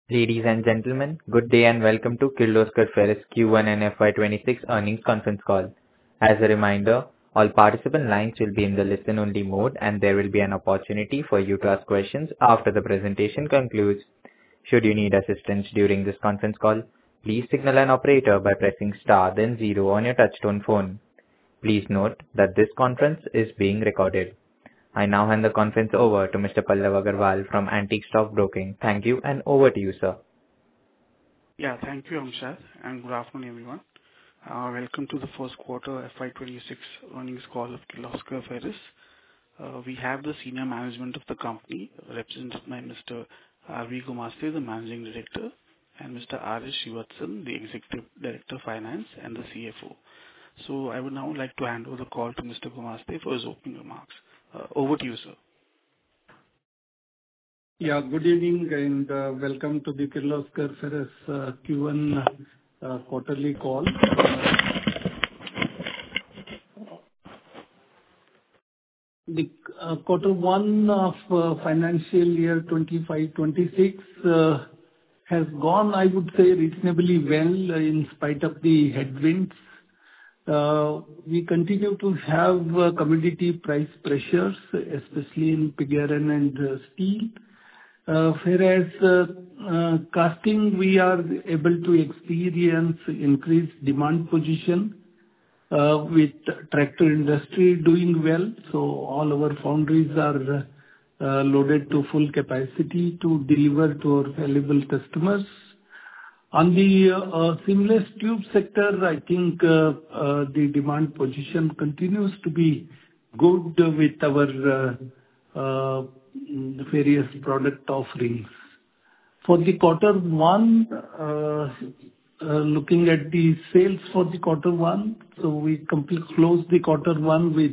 Ladies and gentlemen, good day and welcome to Kirloskar Ferrous Q1 and FY26 earnings conference call. As a reminder, all participant lines will be in the listen-only mode, and there will be an opportunity for you to ask questions after the presentation concludes. Should you need assistance during this conference call, please signal an operator by pressing star then zero on your touchtone phone. Please note that this conference is being recorded. I now hand the conference over to Mr. Pallav Agarwal from Antique Stock Broking. Thank you, and over to you, sir. Yeah, thank you, Amshad, and good afternoon, everyone. Welcome to the first quarter FY26 earnings call of Kirloskar Ferrous. We have the senior management of the company represented by Mr. R.V. Gumasthe, the Managing Director, and Mr. R.S. Srivatsan, the Executive Director of Finance and the CFO. So I would now like to hand over the call to Mr. Gumasthe for his opening remarks. Over to you, sir. Yeah, good evening and welcome to the Kirloskar Ferrous Q1 quarterly call. The quarter one of financial year 25-26 has gone, I would say, reasonably well in spite of the headwinds. We continue to have commodity price pressures, especially in pig iron and steel. Whereas casting, we are able to experience increased demand position with tractor industry doing well. So all our foundries are loaded to full capacity to deliver to our valuable customers. On the seamless tube sector, I think the demand position continues to be good with our various product offerings. For the quarter one, looking at the sales for the quarter one, so we closed the quarter one with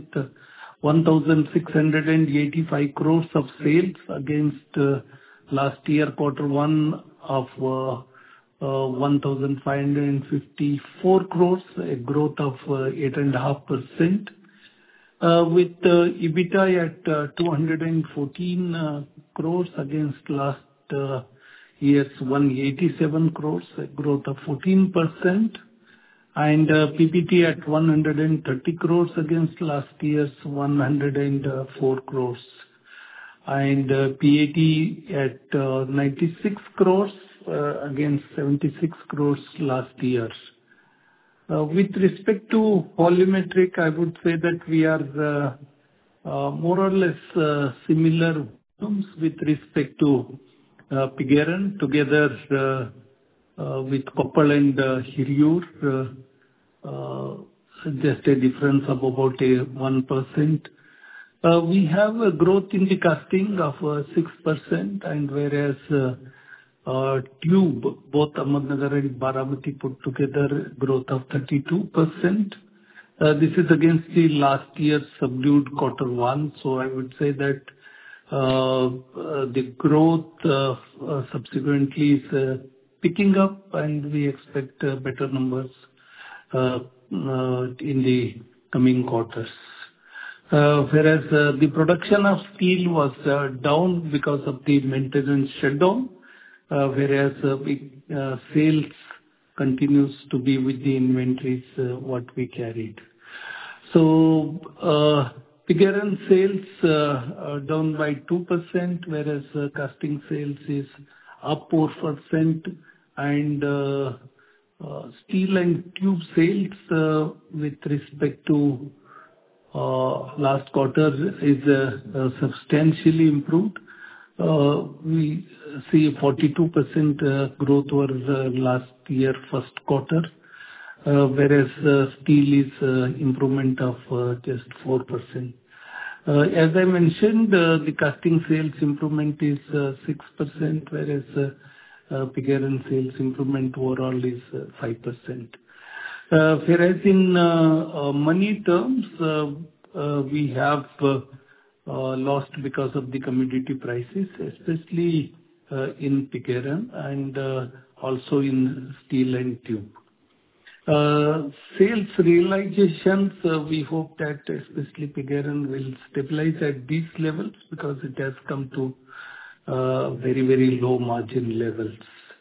1,685 crores of sales against last year quarter one of 1,554 crores, a growth of 8.5%, with EBITDA at 214 crores against last year's 187 crores, a growth of 14%, and PBT at 130 crores against last year's 104 crores, and PAT at 96 crores against 76 crores last year. With respect to volumetric, I would say that we are more or less similar with respect to pig iron together with Koppal and Hiriyur, just a difference of about 1%. We have a growth in the casting of 6%, and whereas tube, both Ahmednagar and Baramati put together, growth of 32%. This is against the last year's subdued quarter one. So I would say that the growth subsequently is picking up, and we expect better numbers in the coming quarters. Whereas the production of steel was down because of the maintenance shutdown, whereas sales continues to be with the inventories what we carried. So pig iron sales down by 2%, whereas casting sales is up 4%, and steel and tube sales with respect to last quarter is substantially improved. We see 42% growth over last year first quarter, whereas steel is improvement of just 4%. As I mentioned, the casting sales improvement is 6%, whereas pig iron sales improvement overall is 5%. Whereas in money terms, we have lost because of the commodity prices, especially in pig iron and also in steel and tube. Sales realizations, we hope that especially pig iron will stabilize at these levels because it has come to very, very low margin levels.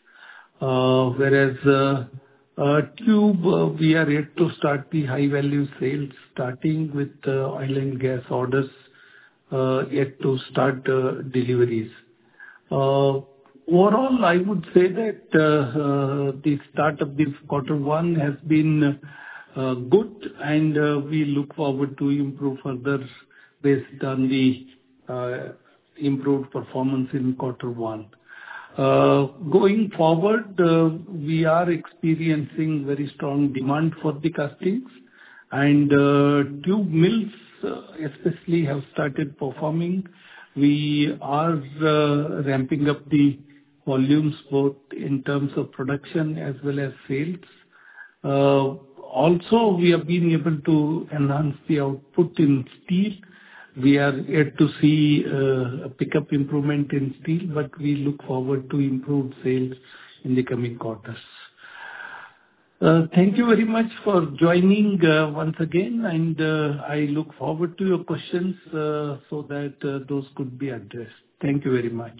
Whereas tube, we are yet to start the high-value sales, starting with oil and gas orders, yet to start deliveries. Overall, I would say that the start of this quarter one has been good, and we look forward to improve further based on the improved performance in quarter one. Going forward, we are experiencing very strong demand for the castings, and tube mills especially have started performing. We are ramping up the volumes both in terms of production as well as sales. Also, we have been able to enhance the output in steel. We are yet to see a pickup improvement in steel, but we look forward to improved sales in the coming quarters. Thank you very much for joining once again, and I look forward to your questions so that those could be addressed. Thank you very much.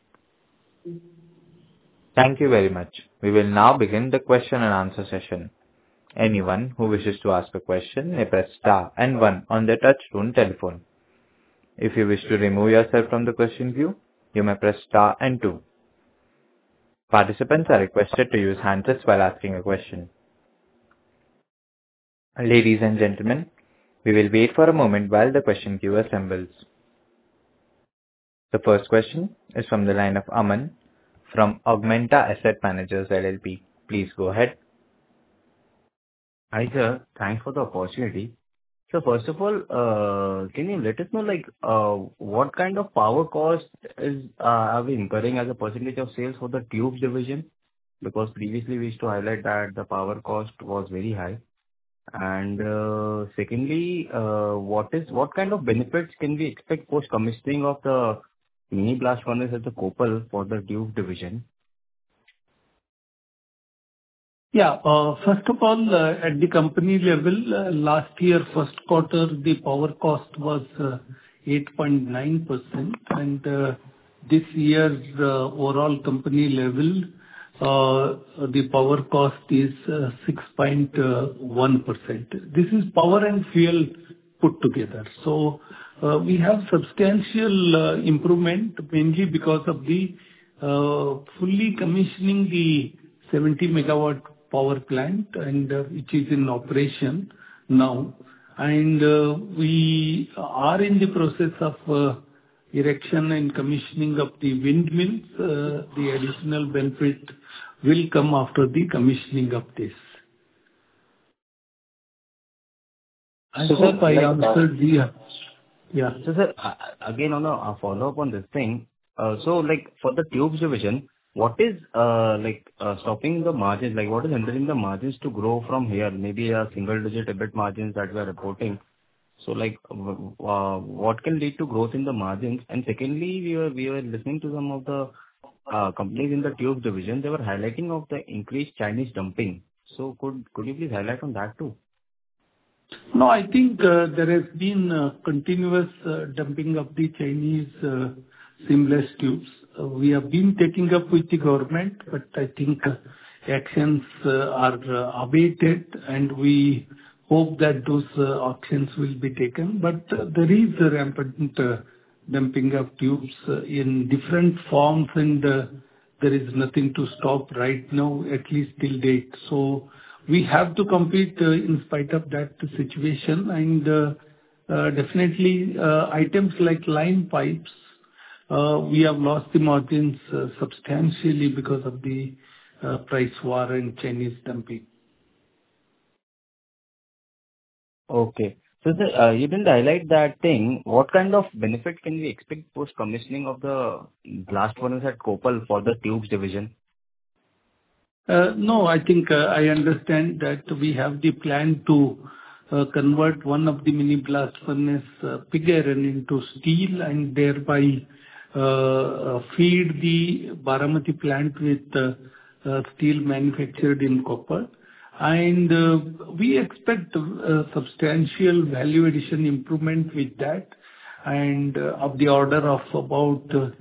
Thank you very much. We will now begin the question and answer session. Anyone who wishes to ask a question may press star and one on their touch-tone telephone. If you wish to remove yourself from the question queue, you may press star and two. Participants are requested to use handsets while asking a question. Ladies and gentlemen, we will wait for a moment while the question queue assembles. The first question is from the line of Aman from Augmenta Asset Managers LLP. Please go ahead. Hi, sir. Thanks for the opportunity. So first of all, can you let us know what kind of power cost are we incurring as a percentage of sales for the tubes division? Because previously we used to highlight that the power cost was very high. And secondly, what kind of benefits can we expect post commissioning of the mini blast furnace at the Koppal for the tube division? Yeah. First of all, at the company level, last year, first quarter, the power cost was 8.9%, and this year, overall company level, the power cost is 6.1%. This is power and fuel put together. So we have substantial improvement, mainly because of the fully commissioning the 70 megawatt power plant, and which is in operation now. And we are in the process of erection and commissioning of the windmills. The additional benefit will come after the commissioning of this. I hope I answered the... Yeah. So, sir, again, on a follow-up on this thing, so for the tubes division, what is stopping the margins? What is hindering the margins to grow from here? Maybe a single-digit EBIT margins that we are reporting. So, what can lead to growth in the margins? And secondly, we were listening to some of the companies in the tube division. They were highlighting of the increased Chinese dumping. So, could you please highlight on that too? No, I think there has been continuous dumping of the Chinese seamless tubes. We have been taking up with the government, but I think actions are abated, and we hope that those actions will be taken. But there is a rampant dumping of tubes in different forms, and there is nothing to stop right now, at least till date. So we have to compete in spite of that situation, and definitely items like line pipes, we have lost the margins substantially because of the price war and Chinese dumping. Okay. So, sir, you didn't highlight that thing. What kind of benefit can we expect post commissioning of the blast furnace at Koppal for the tubes division? No, I think I understand that we have the plan to convert one of the mini blast furnace pig iron into steel, and thereby feed the Baramati plant with steel manufactured in Koppal. And we expect substantial value addition improvement with that, and of the order of about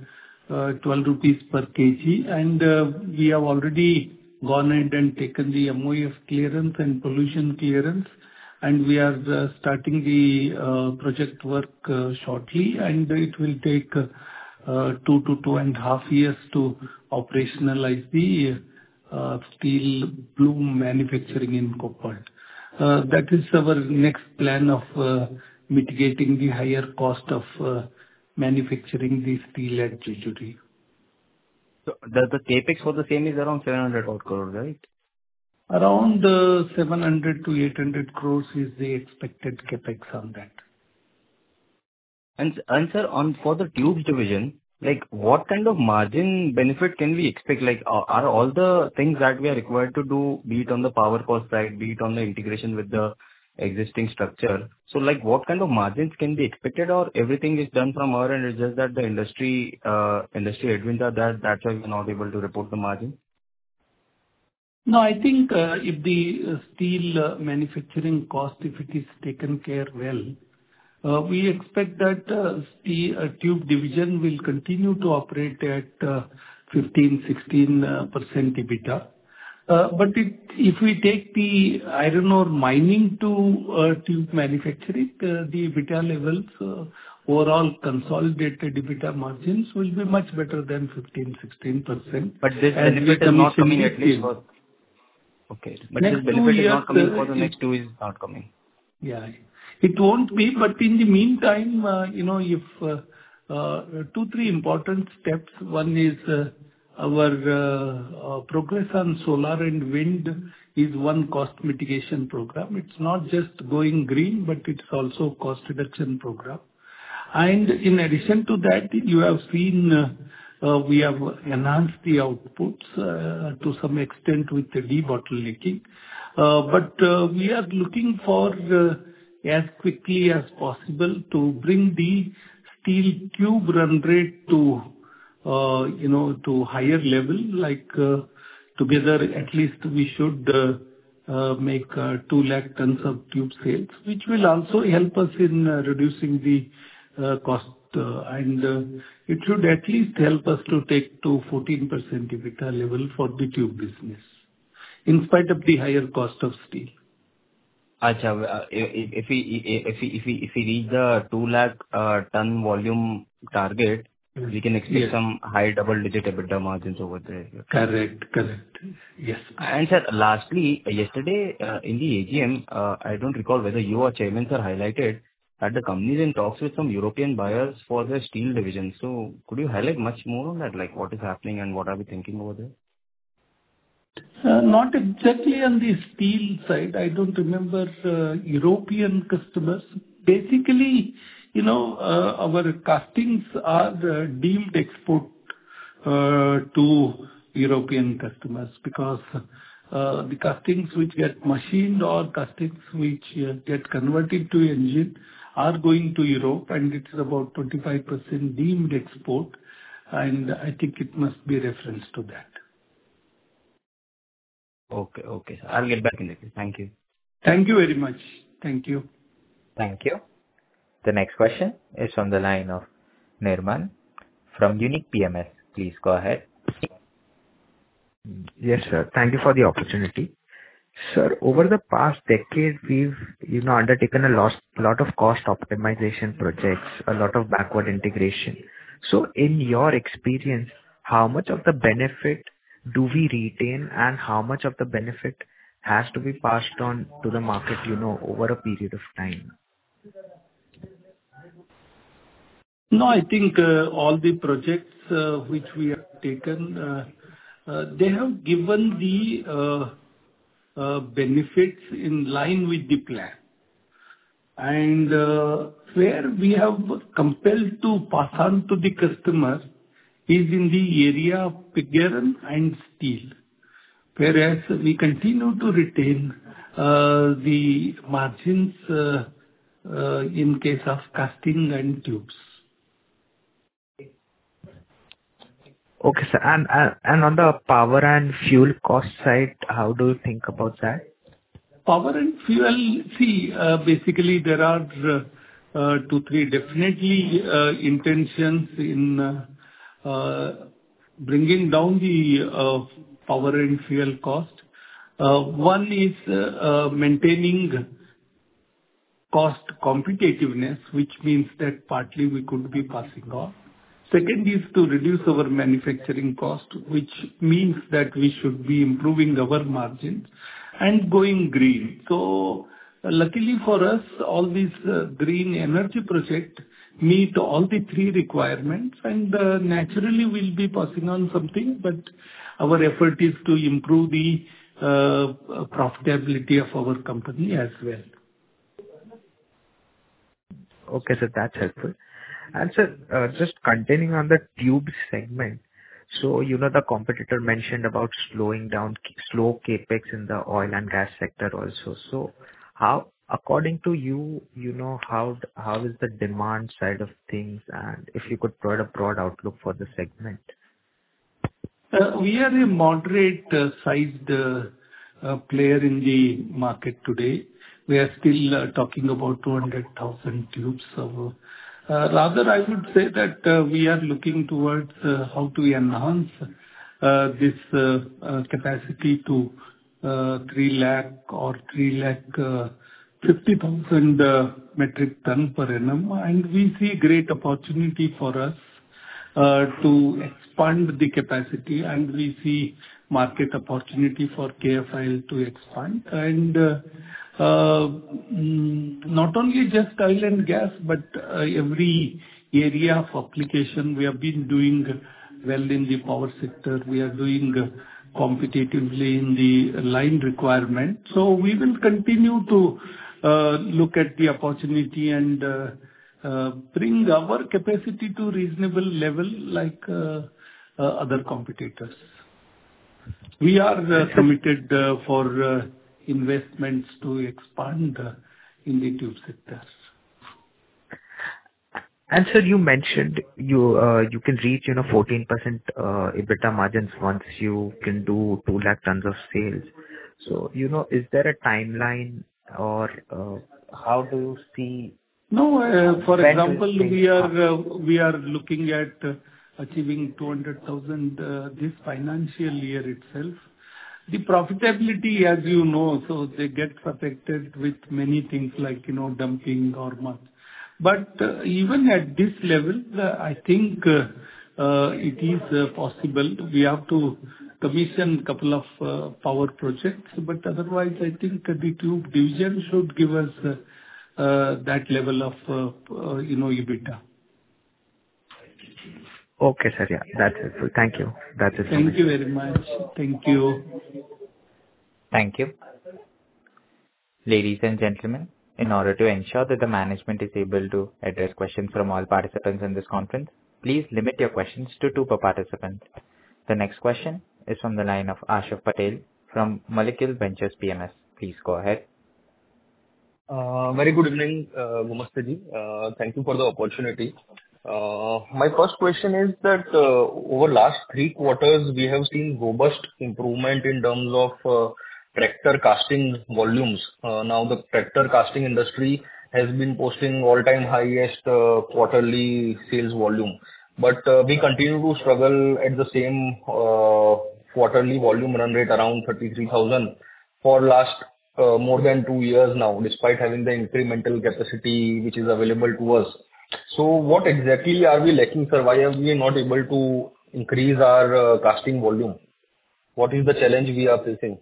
12 rupees per kg. And we have already gone ahead and taken the MOF clearance and pollution clearance, and we are starting the project work shortly, and it will take 2 to 2.5 years to operationalize the steel bloom manufacturing in Koppal. That is our next plan of mitigating the higher cost of manufacturing the steel at Jejuri. So the capex for the same is around 700 odd crore, right? Around 700 to 800 crores is the expected capex on that. And sir, for the tubes division, like what kind of margin benefit can we expect? Like are all the things that we are required to do, be it on the power cost side, be it on the integration with the existing structure? So like what kind of margins can be expected, or everything is done from our end? It's just that the industry headwinds are that's why we're not able to report the margin. No, I think if the steel manufacturing cost, if it is taken care well, we expect that the tube division will continue to operate at 15-16% EBITDA. But if we take the iron ore mining to tube manufacturing, the EBITDA levels, overall consolidated EBITDA margins will be much better than 15-16%. But this benefit is not coming at least for... Okay. But this benefit is not coming for the next 2 years, not coming. Yeah. It won't be, but in the meantime, if 2-3 important steps. One is our progress on solar and wind is one cost mitigation program. It's not just going green, but it's also cost reduction program. And in addition to that, you have seen we have enhanced the outputs to some extent with the debottlenecking. But we are looking for as quickly as possible to bring the steel tube run rate to higher level. Like together, at least we should make 2 lakh tons of tube sales, which will also help us in reducing the cost. And it should at least help us to take to 14% EBITDA level for the tube business, in spite of the higher cost of steel. Acha, if we reach the 2 lakh ton volume target, we can expect some high double-digit EBITDA margins over there. Correct. Yes. And sir, lastly, yesterday in the AGM, I don't recall whether you or Chairman sir highlighted that the company is in talks with some European buyers for their steel division. So could you highlight much more on that, like what is happening and what are we thinking over there? Not exactly on the steel side. I don't remember European customers. Basically, our castings are deemed export to European customers, because the castings which get machined or castings which get converted to engine are going to Europe, and it's about 25% deemed export, and I think it must be reference to that. Okay. I'll get back in the queue. Thank you. Thank you very much. Thank you. Thank you. The next question is from the line of Nirman from Unique PMS. Please go ahead. Yes, sir. Thank you for the opportunity. Sir, over the past decade, we've undertaken a lot of cost optimization projects, a lot of backward integration. So in your experience, how much of the benefit do we retain, and how much of the benefit has to be passed on to the market, over a period of time? No, I think all the projects which we have taken, they have given the benefits in line with the plan. And where we have compelled to pass on to the customer is in the area of pig iron and steel, whereas we continue to retain the margins in case of casting and tubes. Okay, sir. And on the power and fuel cost side, how do you think about that? Power and fuel, basically there are 2-3 definitely intentions in bringing down the power and fuel cost. One is maintaining cost competitiveness, which means that partly we could be passing on. Second is to reduce our manufacturing cost, which means that we should be improving our margins and going green. So luckily for us, all these green energy projects meet all the three requirements, and naturally we'll be passing on something, but our effort is to improve the profitability of our company as well. Okay, sir, that's helpful. And sir, just continuing on the tubes segment, so the competitor mentioned about slowing down, slow capex in the oil and gas sector also. So how, according to you, how is the demand side of things, and if you could provide a broad outlook for the segment? We are a moderate sized player in the market today. We are still talking about 200,000 tubes. So, rather, I would say that we are looking towards how to enhance this capacity to 3 lakh or 3,50,000 metric ton per annum. And we see great opportunity for us to expand the capacity, and we see market opportunity for KFIL to expand. And not only just oil and gas, but every area of application. We have been doing well in the power sector. We are doing competitively in the line requirement. So we will continue to look at the opportunity and bring our capacity to reasonable level like other competitors. We are committed for investments to expand in the tube sector. And sir, you mentioned you can reach 14% EBITDA margins once you can do 2 lakh tons of sales. So is there a timeline, or how do you see? No, for example, we are looking at achieving 200,000 this financial year itself. The profitability, as you know, so they get affected with many things like dumping or much. But even at this level, I think it is possible. We have to commission a couple of power projects, but otherwise, I think the tube division should give us that level of EBITDA. Okay, sir. Yeah, that's helpful. Thank you. That's it. Thank you very much. Thank you. Thank you. Ladies and gentlemen, in order to ensure that the management is able to address questions from all participants in this conference, please limit your questions to 2 per participant. The next question is from the line of Ashok Patel from Molecule Ventures PMS. Please go ahead. Very good evening, Gumastaji. Thank you for the opportunity. My first question is that over last 3 quarters, we have seen robust improvement in terms of tractor casting volumes. Now the tractor casting industry has been posting all-time highest quarterly sales volume. But we continue to struggle at the same quarterly volume run rate around 33,000 for last more than 2 years now, despite having the incremental capacity which is available to us. So what exactly are we lacking, sir? Why are we not able to increase our casting volume? What is the challenge we are facing?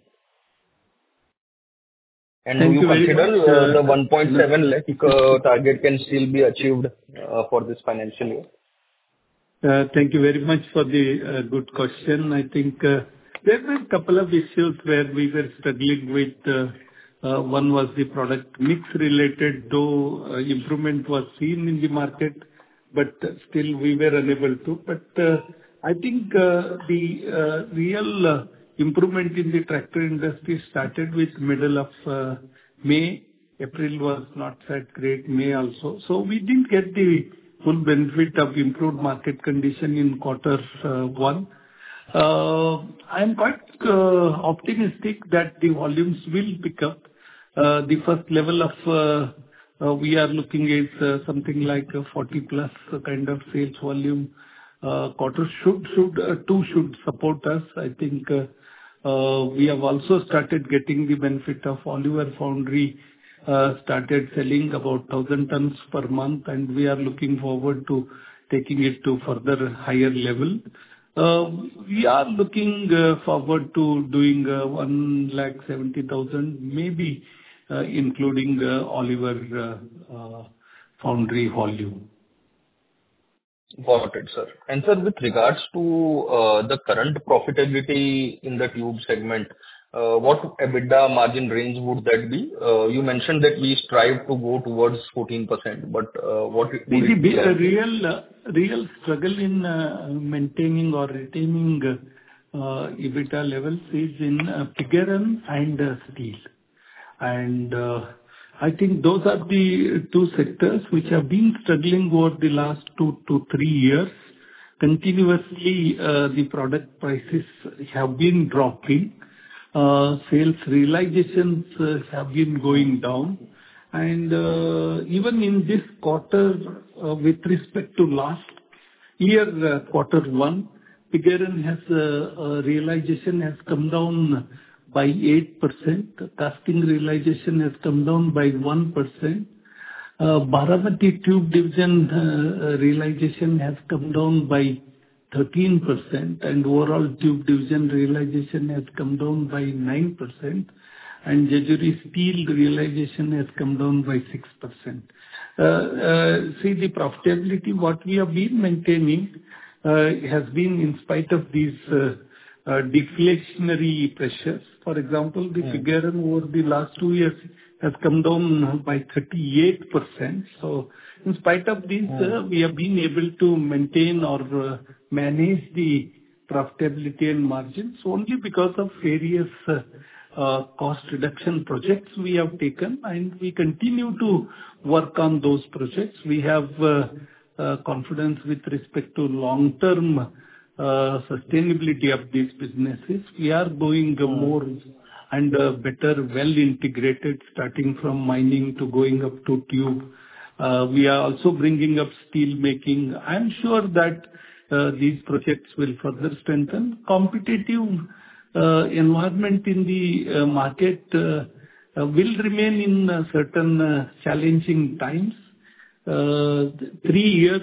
And do you consider the 1.7 lakh target can still be achieved for this financial year? Thank you very much for the good question. I think there were a couple of issues where we were struggling with. One was the product mix related, though improvement was seen in the market, but still we were unable to. But I think the real improvement in the tractor industry started with middle of May. April was not that great, May also. So we didn't get the full benefit of improved market condition in quarter 1. I am quite optimistic that the volumes will pick up. The first level of we are looking at something like a 40 plus kind of sales volume quarter two should support us. I think we have also started getting the benefit of Oliver Foundry, started selling about 1,000 tons per month, and we are looking forward to taking it to further higher level. We are looking forward to doing 170,000, maybe including Oliver Foundry volume. Got it, sir. And sir, with regards to the current profitability in the tube segment, what EBITDA margin range would that be? You mentioned that we strive to go towards 14%, but what would it be? The real struggle in maintaining or retaining EBITDA levels is in pig iron and steel. And I think those are the two sectors which have been struggling over the last 2 to 3 years. Continuously, the product prices have been dropping. Sales realizations have been going down. And even in this quarter, with respect to last year, quarter one, pig iron realization has come down by 8%. Casting realization has come down by 1%. Baramati tube division realization has come down by 13%, and overall tube division realization has come down by 9%, and Jejuri steel realization has come down by 6%. See, the profitability, what we have been maintaining, has been in spite of these deflationary pressures. For example, the pig iron over the last 2 years has come down by 38%. So in spite of this, we have been able to maintain or manage the profitability and margins only because of various cost reduction projects we have taken, and we continue to work on those projects. We have confidence with respect to long-term sustainability of these businesses. We are going more and better, well integrated, starting from mining to going up to tube. We are also bringing up steel making. I am sure that these projects will further strengthen. Competitive environment in the market will remain in certain challenging times. 3 years,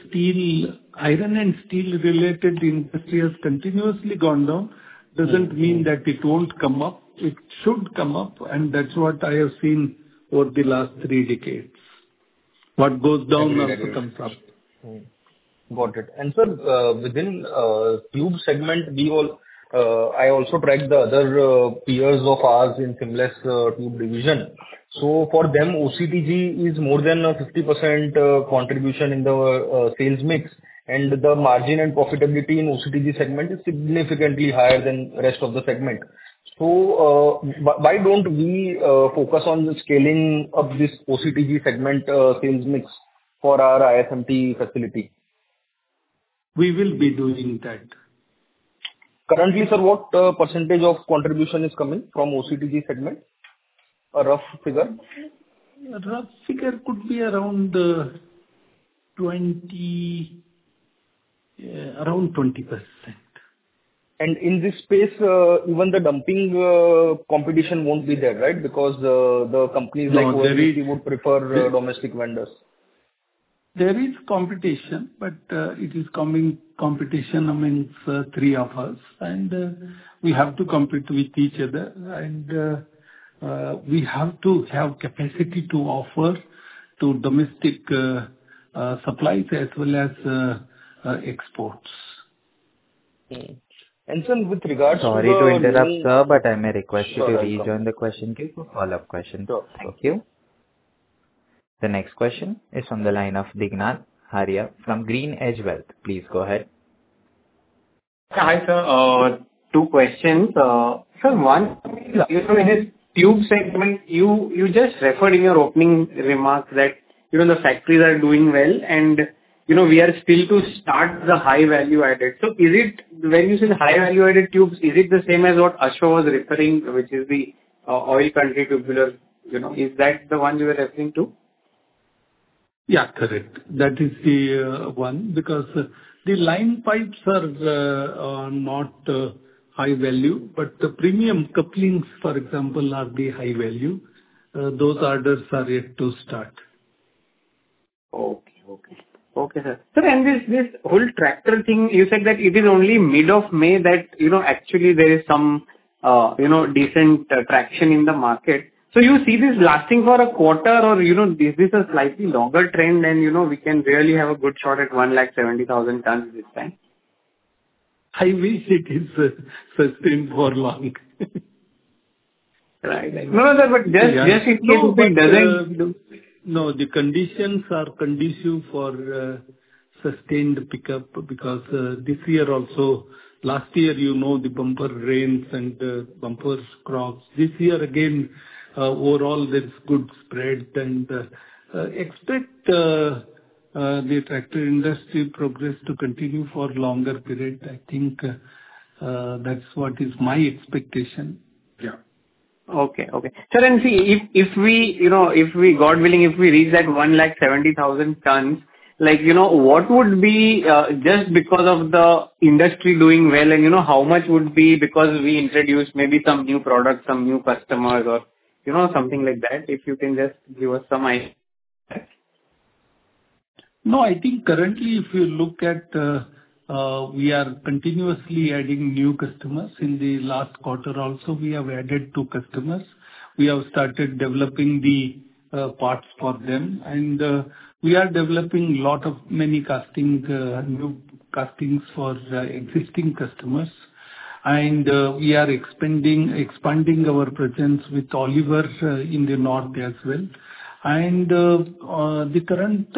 iron and steel related industry has continuously gone down. Doesn't mean that it won't come up. It should come up, and that's what I have seen over the last 3 decades. What goes down also comes up. Got it. And sir, within tube segment, I also track the other peers of ours in seamless tube division. So for them, OCTG is more than a 50% contribution in the sales mix, and the margin and profitability in OCTG segment is significantly higher than rest of the segment. So why don't we focus on scaling up this OCTG segment sales mix for our ISMT facility? We will be doing that. Currently, sir, what percentage of contribution is coming from OCTG segment? A rough figure? A rough figure could be around 20%. And in this space, even the dumping competition won't be there, right? Because the companies like ONGC would prefer domestic vendors. There is competition, but it is competition amongst 3 of us, and we have to compete with each other, and we have to have capacity to offer to domestic supplies as well as exports. And sir, with regards Sorry to interrupt, sir, but I may request you to rejoin the question queue for follow-up questions. Sure. Thank you. The next question is on the line of Dignath Haria from Green Edge Wealth. Please go ahead. Hi, sir. 2 questions. Sir, one, in this tube segment, you just referred in your opening remarks that the factories are doing well, and we are still to start the high value added. So is it, when you say the high value added tubes, is it the same as what Ashwa was referring, which is the oil country tubular? Is that the one you were referring to? Yeah, correct. That is the one, because The line pipes are not high value, but the premium couplings, for example, are the high value. Those orders are yet to start. Okay. Okay, sir. Sir, and this whole tractor thing, you said that it is only mid of May that, actually there is some, decent traction in the market. So you see this lasting for a quarter or, is this a slightly longer trend and, we can really have a good shot at 170,000 tons this time? I wish it is sustained for long. Right. No, sir, but just in case it doesn't. No, the conditions are conducive for sustained pickup because this year also, last year, the bumper rains and bumper crops. This year again, overall there's good spread and expect the tractor industry progress to continue for longer period. I think that's what is my expectation. Yeah. Okay. Sir, and see, if we, God willing, if we reach that 170,000 tons, what would be, just because of the industry doing well and, how much would be because we introduced maybe some new products, some new customers or, something like that, if you can just give us some idea. No, I think currently if you look at, we are continuously adding new customers. In the last quarter also, we have added 2 customers. We have started developing the parts for them, and we are developing many new castings for existing customers. And we are expanding our presence with Oliver in the north as well. And the current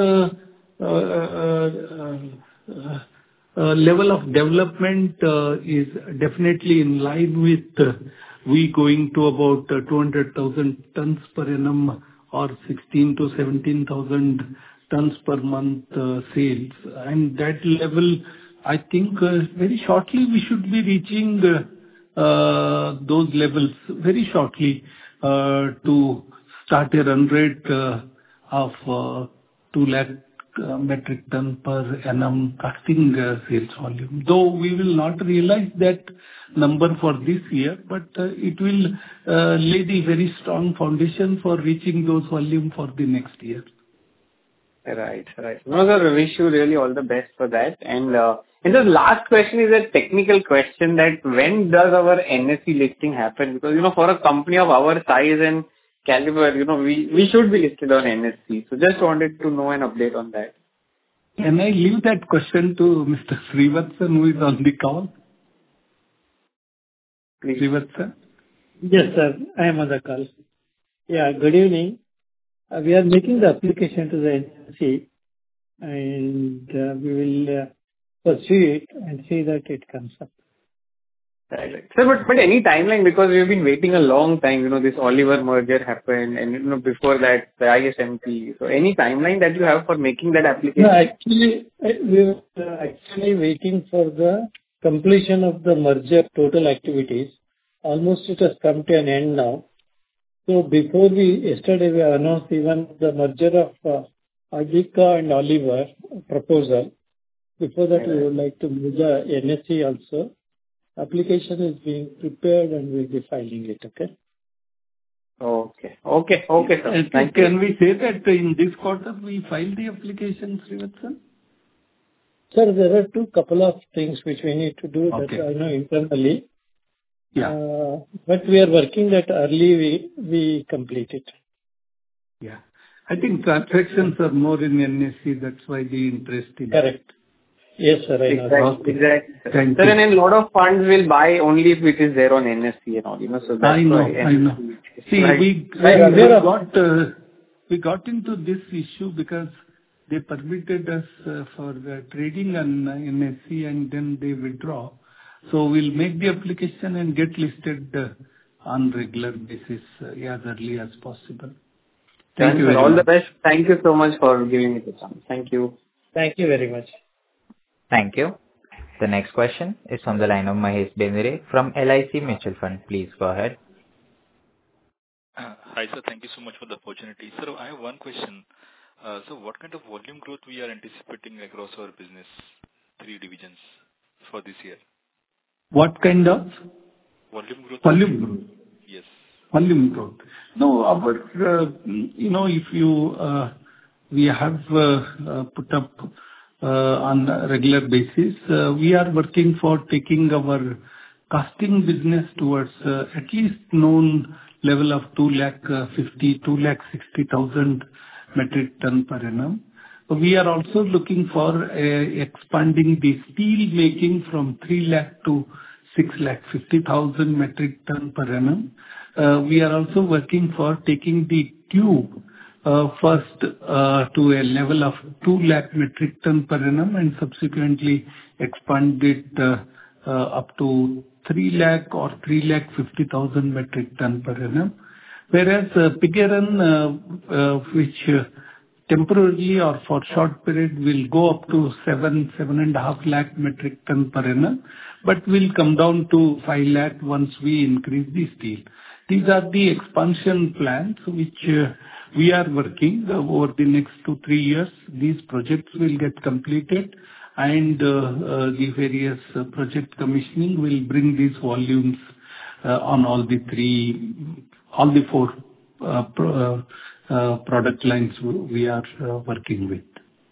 level of development is definitely in line with we going to about 200,000 tons per annum or 16 to 17,000 tons per month sales. And that level, I think very shortly we should be reaching those levels very shortly to start a run rate of 2 lakh metric ton per annum casting sales volume. Though we will not realize that number for this year, but it will lay the very strong foundation for reaching those volume for the next year. Right. No, sir, I wish you really all the best for that. And the last question is a technical question that when does our NSE listing happen? Because, for a company of our size and caliber, we should be listed on NSE. So just wanted to know an update on that. Can I leave that question to Mr. Srivatsan, who is on the call? Please. Srivatsan? Yes, sir. I am on the call. Yeah, good evening. We are making the application to the NSE and we will pursue it and see that it comes up. Right. Sir, but any timeline, because we've been waiting a long time, this Oliver merger happened and, before that, the ISMP. So any timeline that you have for making that application? No, actually, we were actually waiting for the completion of the merger total activities. Almost it has come to an end now. So yesterday we announced even the merger of Adhika and Oliver proposal. Before that, we would like to move the NSE also. Application is being prepared and we'll be filing it, okay? Okay, sir. Thank you. Can we say that in this quarter we filed the application, Srivatsan? Sir, there are couple of things which we need to do Okay. that I know internally. Yeah. But we are working that early we complete it. Yeah. I think transactions are more in NSE, that's why the interest in Correct. Yes, sir. I know. Exactly. Thank Sir, you. and a lot of funds will buy only if it is there on NSE and all, so that's I know. why. See, Right. we got into this issue because they permitted us for trading on NSE and then they withdraw. So we'll make the application and get listed on regular basis as early as possible. Thank you very All much. the best. Thank you so much for giving me the chance. Thank you. Thank you very much. Thank you. The next question is from the line of Mahesh Bendre from LIC Mutual Fund. Please go ahead. Hi, sir. Thank you so much for the opportunity. Sir, I have one question. So what kind of volume growth we are anticipating across our business three divisions for this year? What kind of? Volume growth? Volume growth. Yes. Volume growth. No, we have put up on a regular basis. We are working for taking our casting business towards at least known level of 260,000 metric ton per annum. We are also looking for expanding the steel making from 3 lakh to 650,000 metric ton per annum. We are also working for taking the tube first to a level of 2 lakh metric ton per annum and subsequently expand it up to 3 lakh or 350,000 metric ton per annum. Whereas pig iron, which temporarily or for short period will go up to 7.5 lakh metric ton per annum, but will come down to 5 lakh once we increase the steel. These are the expansion plans which we are working over the next 2-3 years. These projects will get completed and the various project commissioning will bring these volumes on all the four product lines we are working with.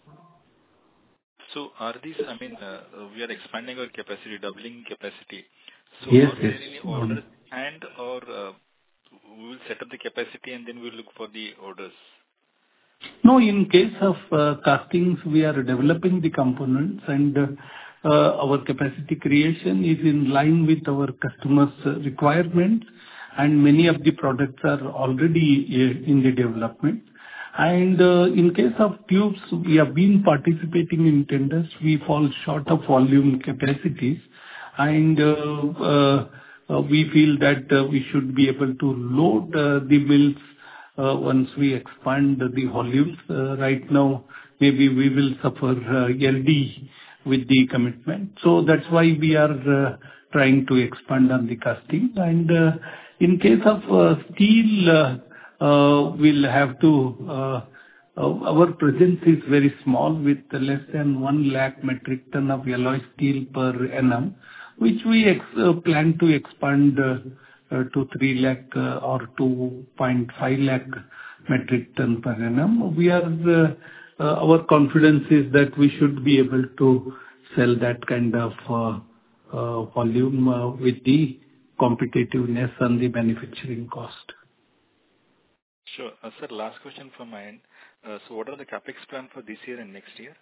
So are these, we are expanding our capacity, doubling capacity. So yes, are there any orders and or we will set up the capacity and then we'll look for the orders? No, in case of castings, we are developing the components and our capacity creation is in line with our customers' requirements, and many of the products are already in the development. And in case of tubes, we have been participating in tenders. We fall short of volume capacities, and we feel that we should be able to load the mills once we expand the volumes. Right now, maybe we will suffer LD with the commitment. So that's why we are trying to expand on the casting. And in case of steel, we'll have to, our presence is very small with less than 1 lakh metric ton of alloy steel per annum, which we plan to expand to 3 lakh or 2.5 lakh metric ton per annum. We are, our confidence is that we should be able to sell that kind of volume with the competitiveness and the manufacturing cost. Sure. Sir, last question from my end. So what are the capex plan for this year and next year?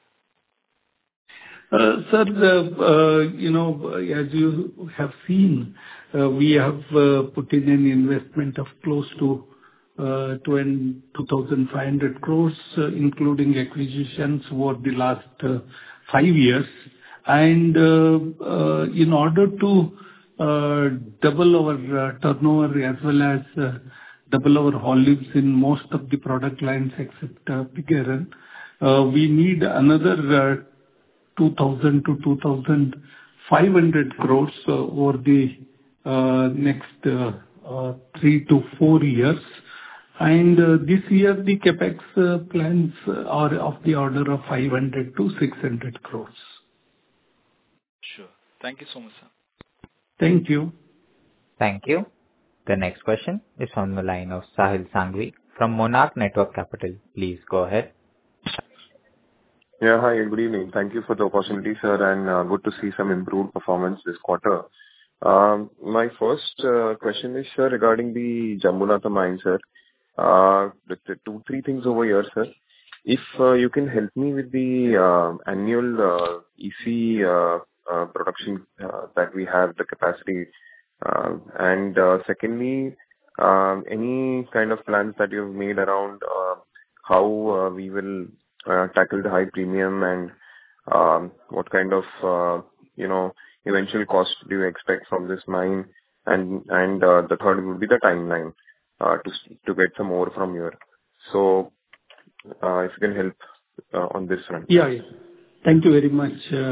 Sir, as you have seen, we have put in an investment of close to 2,500 crores, including acquisitions over the last 5 years. And in order to double our turnover as well as double our volumes in most of the product lines except pig iron, we need another 2,000 to 2,500 crores over the next 3 to 4 years. And this year the capex plans are of the order of 500 to 600 crores. Sure. Thank you so much, sir. Thank you. Thank you. The next question is from the line of Sahil Sanghvi from Monarch Network Capital. Please go ahead. Yeah, hi, good evening. Thank you for the opportunity, sir, and good to see some improved performance this quarter. My first question is, sir, regarding the Jambunatha mine, sir. 2-3 things over here, sir. If you can help me with the annual EC production that we have, the capacity, and secondly, any kind of plans that you've made around how we will tackle the high premium and what kind of eventual cost do you expect from this mine, and the third would be the timeline to get some ore from here. So if you can help on this front. Yeah. Thank you very much.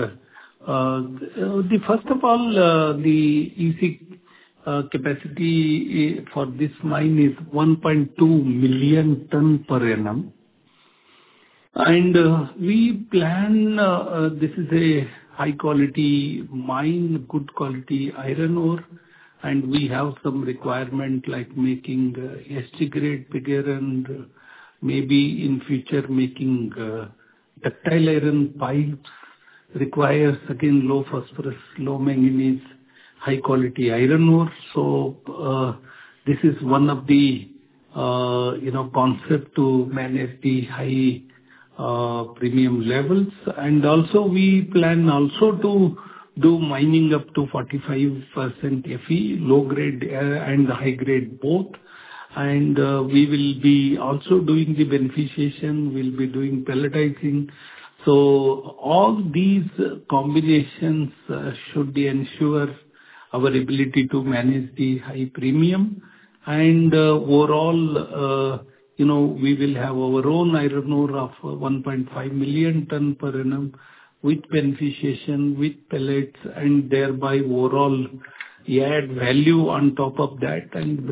First of all, the EC capacity for this mine is 1.2 million ton per annum. And we plan, this is a high quality mine, good quality iron ore, and we have some requirement like making SG grade bigger and maybe in future making ductile iron pipes requires again low phosphorus, low manganese, high quality iron ore. So this is one of the concept to manage the high premium levels. And also we plan also to do mining up to 45% Fe, low grade and high grade both. And we will be also doing the beneficiation, we'll be doing pelletizing. So all these combinations should ensure our ability to manage the high premium. And overall, we will have our own iron ore of 1.5 million ton per annum with beneficiation, with pellets, and thereby overall add value on top of that and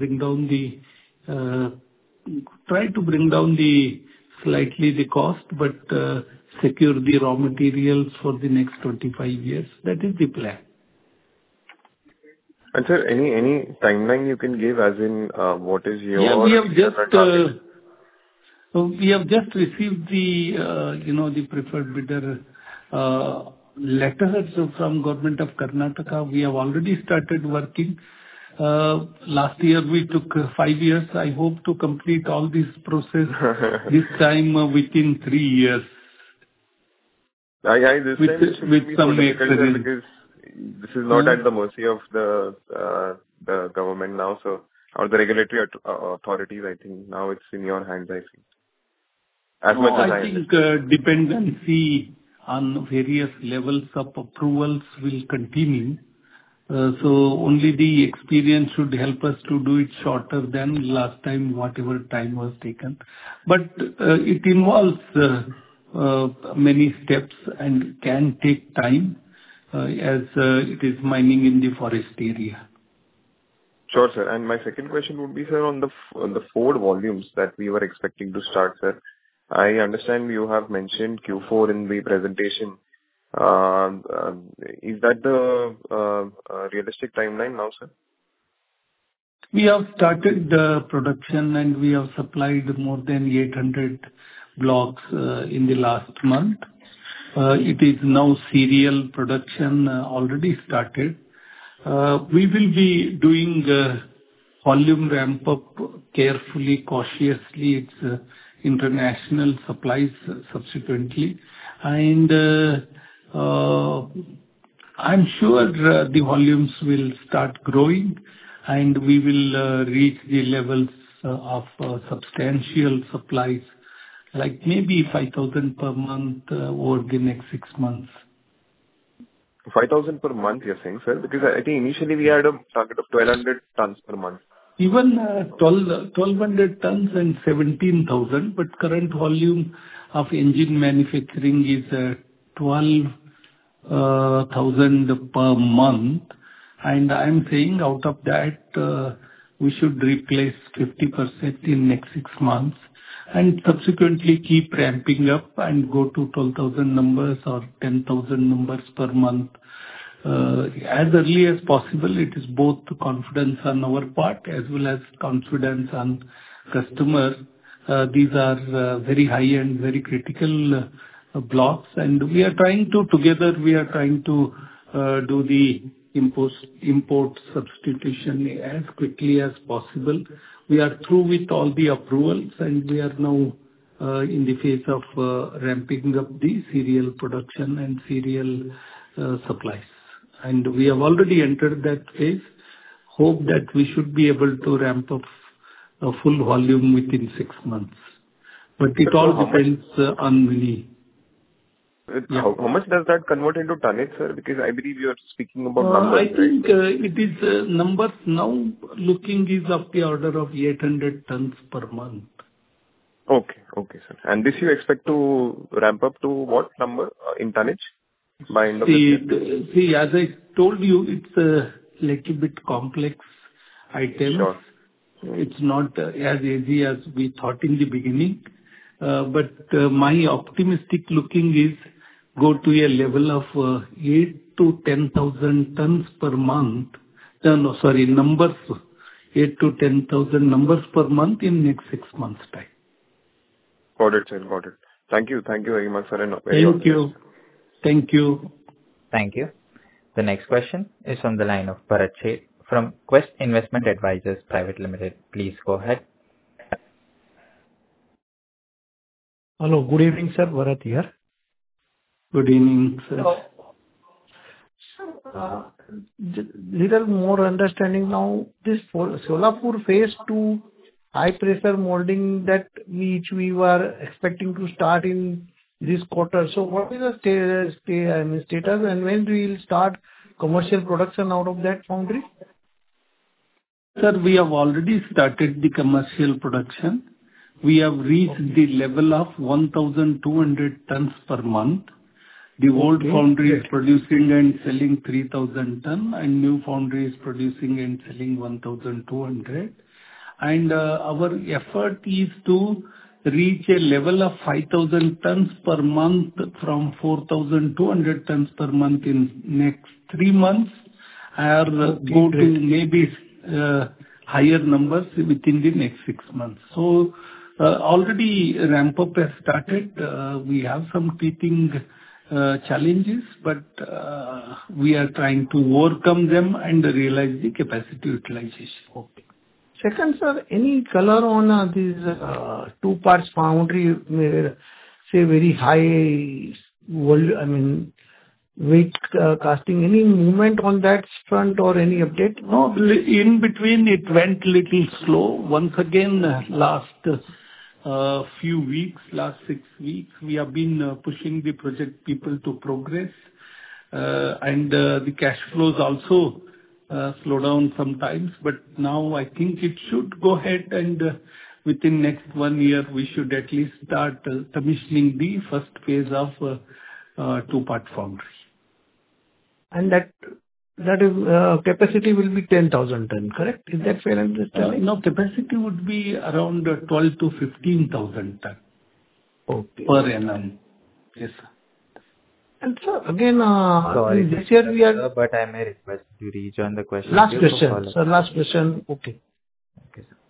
try to bring down slightly the cost, but secure the raw materials for the next 25 years. That is the plan. And sir, any timeline you can give, as in what is your... Yeah, we have just received the preferred bidder letters from Government of Karnataka. We have already started working. Last year we took 5 years. I hope to complete all this process this time within 3 years. This time with some excellence. Because this is not at the mercy of the government now, or the regulatory authorities. I think now it's in your hands, I think. I think dependency on various levels of approvals will continue. So only the experience should help us to do it shorter than last time, whatever time was taken. But it involves many steps and can take time as it is mining in the forest area. Sure, sir. And my second question would be, sir, on the Ford volumes that we were expecting to start, sir. I understand you have mentioned Q4 in the presentation. Is that the realistic timeline now, sir? We have started the production and we have supplied more than 800 blocks in the last month. It is now serial production already started. We will be doing volume ramp up carefully, cautiously. It's international supplies subsequently. And I'm sure the volumes will start growing and we will reach the levels of substantial supplies, like maybe 5,000 per month over the next 6 months. 5,000 per month, you're saying, sir? Because I think initially we had a target of 1,200 tons per month. Even 1,200 tons and 17,000, but current volume of engine manufacturing is 12,000 per month. And I'm saying out of that, we should replace 50% in next 6 months and subsequently keep ramping up and go to 12,000 numbers or 10,000 numbers per month. As early as possible. It is both confidence on our part as well as confidence on customer. These are very high and very critical blocks, and we are trying to do the import substitution as quickly as possible. We are through with all the approvals, and we are now in the phase of ramping up the serial production and serial supplies. And we have already entered that phase. Hope that we should be able to ramp up a full volume within 6 months. But it all depends on many. How much does that convert into tonnage, sir? Because I believe you are speaking about numbers. I think it is numbers now looking is of the order of 800 tons per month. Okay, sir. And this you expect to ramp up to what number in tonnage by end of the year? See, as I told you, it's a little bit complex item. Sure. It's not as easy as we thought in the beginning. But my optimistic looking is go to a level of 8 to 10,000 tons per month. Numbers. 8 to 10,000 numbers per month in next 6 months' time. Got it, sir. Got it. Thank you. Thank you very much, sir. And very Thank you. Thank you. Thank you. The next question is from the line of Bharat Sheth from Quest Investment Advisors Private Limited. Please go ahead. Hello. Good evening, sir. Bharat here. Good evening, sir. Little more understanding now. This Solapur phase 2 high pressure molding that which we were expecting to start in this quarter. So what is the status and when we will start commercial production out of that foundry? Sir, we have already started the commercial production. We have reached the level of 1,200 tons per month. The old foundry is producing and selling 3,000 tons, and new foundry is producing and selling 1,200. And our effort is to reach a level of 5,000 tons per month from 4,200 tons per month in next 3 months, or go to maybe higher numbers within the next 6 months. So already ramp up has started. We have some teething challenges, but we are trying to overcome them and realize the capacity utilization. Okay. Second, sir, any color on these 2 parts foundry, say very high volume, weight casting, any movement on that front or any update? No, in between it went little slow. Once again, last few weeks, last 6 weeks, we have been pushing the project people to progress. And the cash flows also slow down sometimes, but now I think it should go ahead and within next 1 year we should at least start commissioning the first phase of 2-part foundry. And that is capacity will be 10,000 ton, correct? Is that fair understanding? No, capacity would be around 12 to 15,000 ton per annum. Yes, sir. And sir, again, Sorry, this year we are... but I may request to rejoin the question. Last question, sir. Last question. Okay. Okay, sir.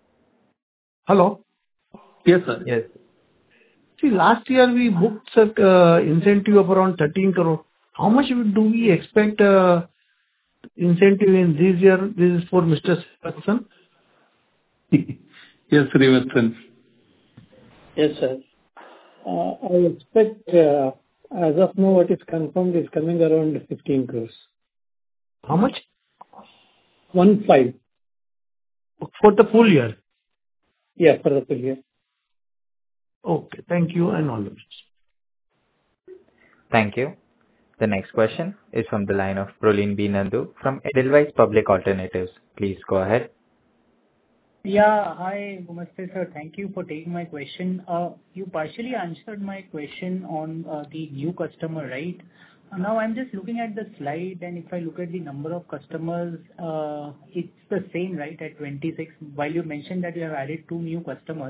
Hello? Yes, sir. Yes. See, last year we booked incentive of around 13 crore. How much do we expect incentive in this year? This is for Mr. Srivatsan. Yes, Srivatsan. Yes, sir. I expect, as of now, what is confirmed is coming around 15 crores. How much? 15. For the full year? Yeah, for the full year. Okay. Thank you and all the best. Thank you. The next question is from the line of Prolin B. Nandu from Edelweiss Public Alternatives. Please go ahead. Yeah. Hi, Namaste, sir. Thank you for taking my question. You partially answered my question on the new customer, right? Now I'm just looking at the slide, and if I look at the number of customers, it's the same, right, at 26, while you mentioned that you have added 2 new customers.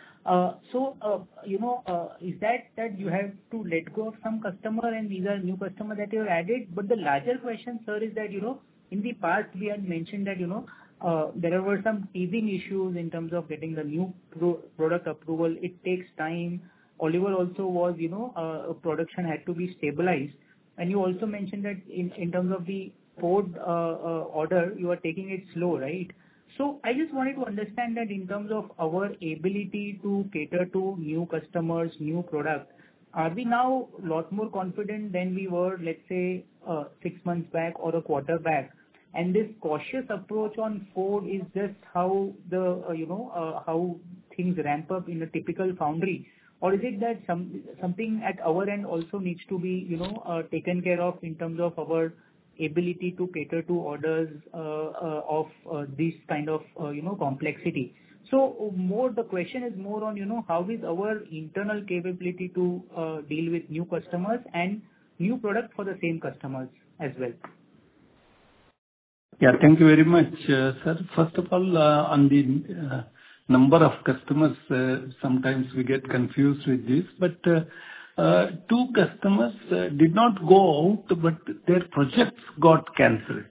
Is that you have to let go of some customer and these are new customers that you have added? But the larger question, sir, is that, in the past we had mentioned that, there were some teething issues in terms of getting the new product approval. It takes time. Oliver also was, production had to be stabilized. And you also mentioned that in terms of the Ford order, you are taking it slow, right? So I just wanted to understand that in terms of our ability to cater to new customers, new product, are we now a lot more confident than we were, let's say, 6 months back or a quarter back? And this cautious approach on Ford is just how how things ramp up in a typical foundry, or is it that something at our end also needs to be taken care of in terms of our ability to cater to orders of this kind of complexity? So the question is more on how is our internal capability to deal with new customers and new product for the same customers as well. Yeah, thank you very much, sir. First of all, on the number of customers, sometimes we get confused with this, but Two customers did not go out, but their projects got cancelled.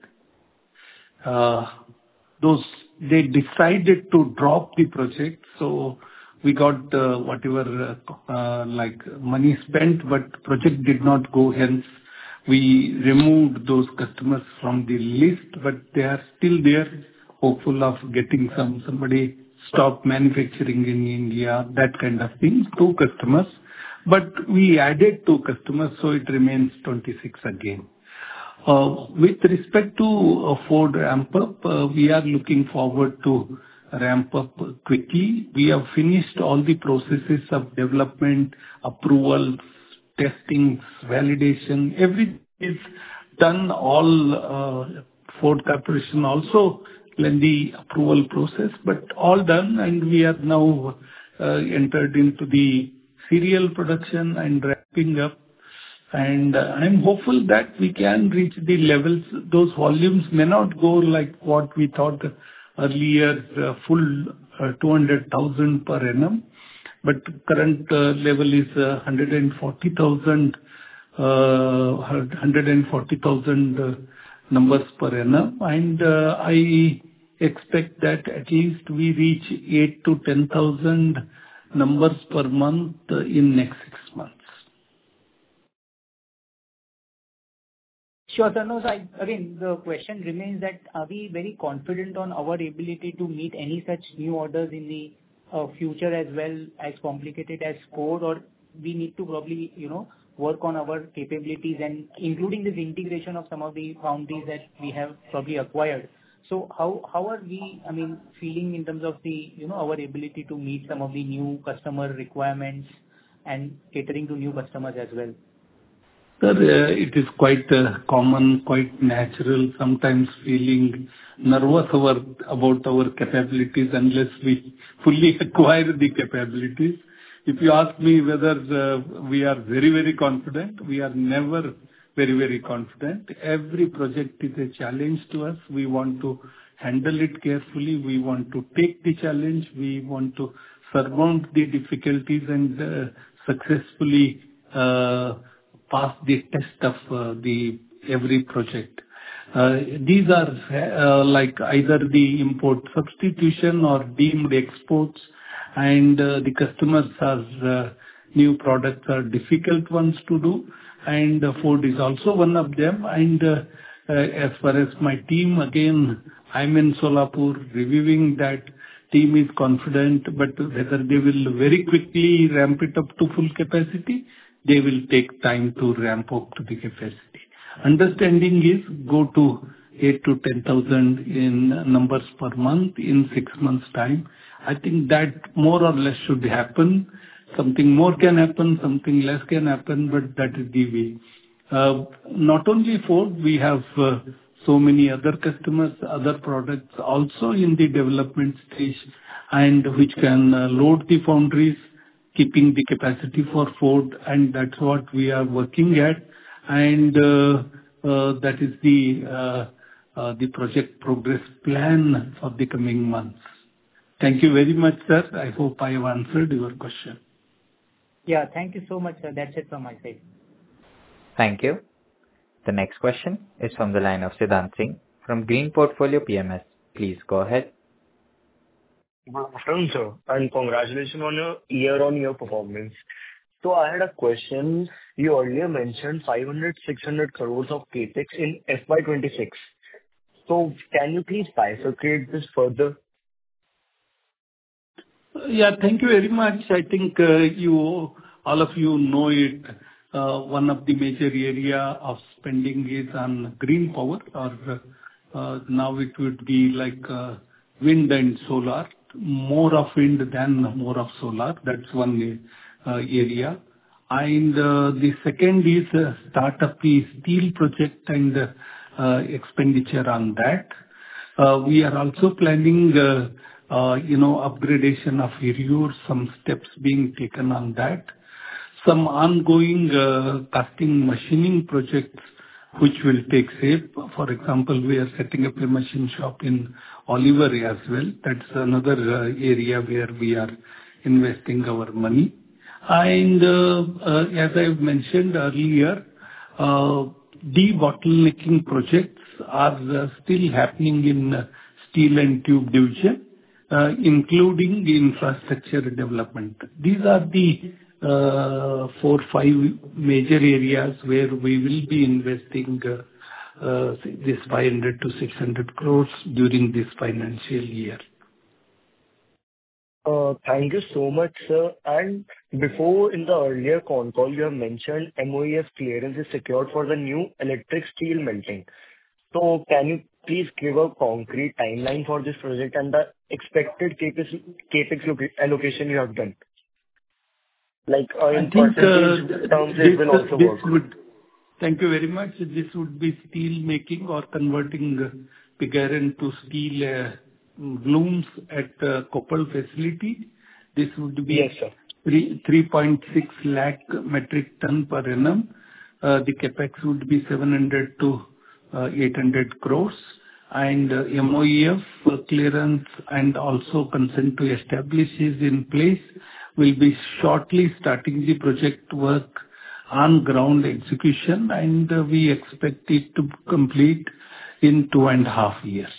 They decided to drop the project, so we got whatever money spent, but project did not go. Hence, we removed those customers from the list, but they are still there, hopeful of getting somebody stop manufacturing in India, that kind of thing. Two customers, but we added two customers, so it remains 26 again. With respect to Ford ramp-up, we are looking forward to ramp up quickly. We have finished all the processes of development, approvals, testings, validation. Everything is done. All Ford Corporation also lengthy approval process, but all done, and we are now entered into the serial production and ramping up. And I'm hopeful that we can reach the levels. Those volumes may not go like what we thought earlier, full 200,000 per annum, but current level is 140,000 numbers per annum. And I expect that at least we reach 8 to 10,000 numbers per month in next 6 months. Sure, sir. No, again, the question remains that are we very confident on our ability to meet any such new orders in the future as well, as complicated as Ford, or we need to probably, work on our capabilities and including this integration of some of the foundries that we have probably acquired. So how are we, feeling in terms of the, our ability to meet some of the new customer requirements and catering to new customers as well? Sir, it is quite common, quite natural, sometimes feeling nervous about our capabilities unless we fully acquire the capabilities. If you ask me whether we are very, very confident, we are never very, very confident. Every project is a challenge to us. We want to handle it carefully. We want to take the challenge. We want to surmount the difficulties and successfully pass the test of every project. These are like either the import substitution or deemed exports, and the customers are new products are difficult ones to do, and Ford is also one of them. And as far as my team, again, I'm in Solapur reviewing that. Team is confident, but whether they will very quickly ramp it up to full capacity, they will take time to ramp up to the capacity. Understanding is go to 8 to 10,000 in numbers per month in 6 months' time. I think that more or less should happen. Something more can happen, something less can happen, but that is the way. Not only Ford, we have so many other customers, other products also in the development stage, and which can load the foundries, keeping the capacity for Ford, and that's what we are working at. And that is the project progress plan for the coming months. Thank you very much, sir. I hope I have answered your question. Yeah, thank you so much, sir. That's it from my side. Thank you. The next question is from the line of Siddhant Singh from Green Portfolio PMS. Please go ahead. Good afternoon, sir, and congratulations on your year-on-year performance. So I had a question. You earlier mentioned 500-600 crores of capex in FY26. So can you please bifurcate this further? Yeah, thank you very much. I think all of you know it. One of the major area of spending is on green power, or now it would be like wind and solar. More of wind than more of solar. That's one area. And the second is startup the steel project and expenditure on that. We are also planning upgradation of Hiriyur, some steps being taken on that. Some ongoing casting machining projects which will take shape. For example, we are setting up a machine shop in Oliver as well. That's another area where we are investing our money. And as I've mentioned earlier, debottlenecking projects are still happening in steel and tube division, including the infrastructure development. These are the 4-5 major areas where we will be investing this 500 to 600 crores during this financial year. Thank you so much, sir. And before, in the earlier con call, you have mentioned MOEF clearance is secured for the new electric steel melting. So can you please give a concrete timeline for this project and the expected CapEx allocation you have done? Like, in percentage terms, it will also work. Thank you very much. This would be steel making or converting pig iron to steel looms at Koppal facility. This would be Yes, sir. 3.6 lakh metric ton per annum. The capex would be 700 to 800 crores. And MOEF clearance and also consent to establish is in place. Will be shortly starting the project work on ground execution, and we expect it to complete in 2.5 years.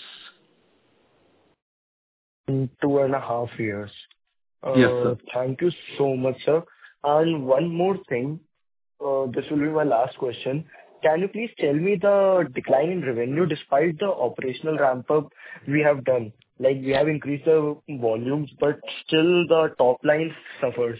In 2.5 years. Yes, sir. Thank you so much, sir. And one more thing, this will be my last question. Can you please tell me the decline in revenue despite the operational ramp-up we have done? Like, we have increased the volumes, but still the top line suffers.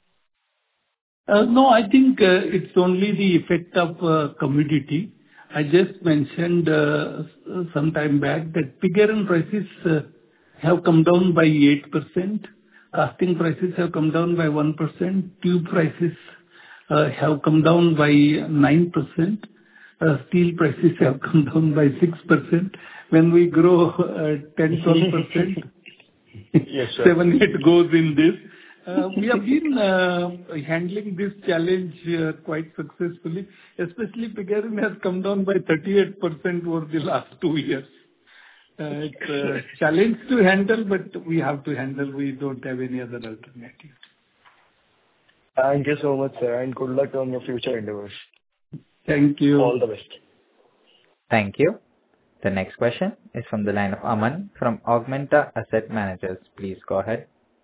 No, I think it's only the effect of commodity. I just mentioned some time back that pig iron prices have come down by 8%. Casting prices have come down by 1%. Tube prices have come down by 9%. Steel prices have come down by 6%. When we grow 10-12%, Yes, sir. 7-8 goes in this. We have been handling this challenge quite successfully. Especially pig iron has come down by 38% over the last 2 years. It's a challenge to handle, but we have to handle. We don't have any other alternative. Thank you so much, sir, and good luck on your future endeavors. Thank you. All the best. Thank you. The next question is from the line of Aman from Augmenta Asset Managers. Please go ahead.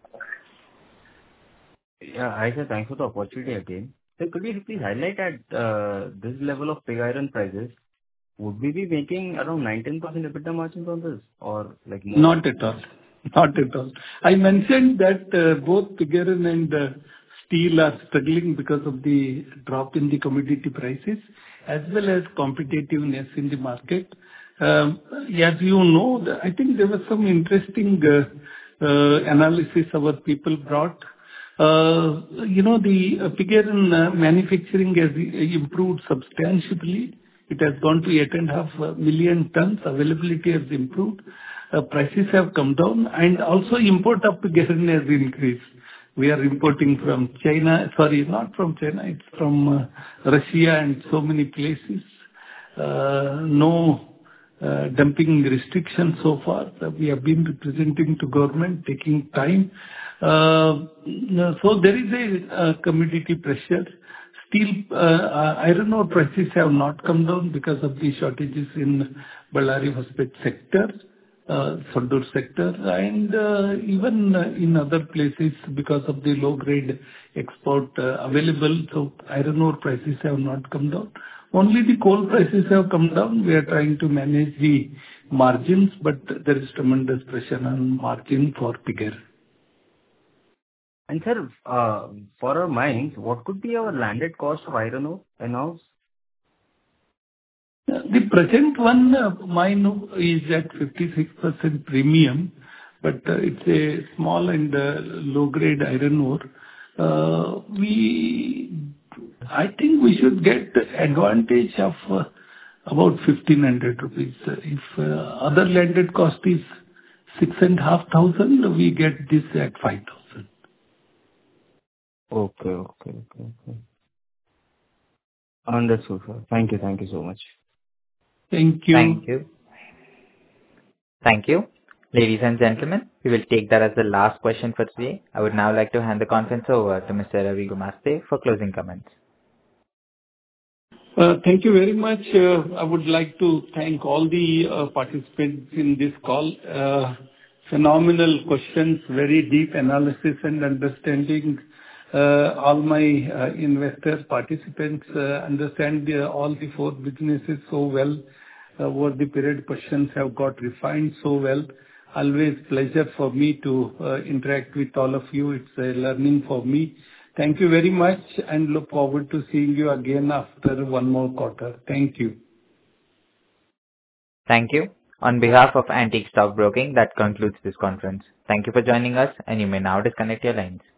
Yeah, hi sir. Thanks for the opportunity again. So could you please highlight at this level of pig iron prices, would we be making around 19% EBITDA margins on this or like more? Not at all. Not at all. I mentioned that both pig iron and steel are struggling because of the drop in the commodity prices as well as competitiveness in the market. As you know, I think there was some interesting analysis our people brought. The pig iron manufacturing has improved substantially. It has gone to 8.5 million tons. Availability has improved. Prices have come down, and also import of pig iron has increased. We are importing from China. Sorry, not from China. It's from Russia and so many places. No dumping restrictions so far. We have been representing to government, taking time. So there is a commodity pressure. Steel, iron ore prices have not come down because of the shortages in Ballari Phosphate sector, Sandur sector, and even in other places because of the low-grade export available. So iron ore prices have not come down. Only the coal prices have come down. We are trying to manage the margins, but there is tremendous pressure on margin for pig iron. And sir, for our mines, what could be our landed cost of iron ore in-house? The present one, mine is at 56% premium, but it's a small and low-grade iron ore. I think we should get the advantage of about 1,500 rupees. If other landed cost is 6,500, we get this at 5,000. Okay. Understood, sir. Thank you so much. Thank you. Thank you. Thank you. Ladies and gentlemen, we will take that as the last question for today. I would now like to hand the conference over to Mr. Ravi Gumaste for closing comments. Thank you very much. I would like to thank all the participants in this call. Phenomenal questions, very deep analysis and understanding. All my investor participants understand all the four businesses so well. Over the period, questions have got refined so well. Always pleasure for me to interact with all of you. It's a learning for me. Thank you very much and look forward to seeing you again after one more quarter. Thank you. Thank you. On behalf of Antique Stock Broking, that concludes this conference. Thank you for joining us, and you may now disconnect your lines.